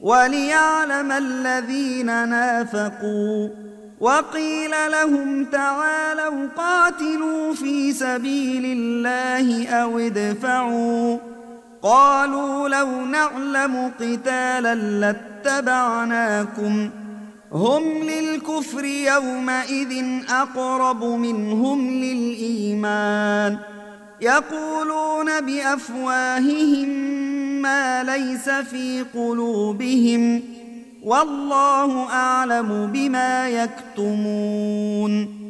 وليعلم الذين نافقوا. وقيل لهم تعالوا قاتلوا في سبيل الله أو ادفعوا، قالوا لو نعلم قتالا لاتبعناكم، هم للكفر يومئذ أقرب منهم للإيمان، يقولون بأفواههم ما ليس في قلوبهم، والله أعلم بما يكتمون.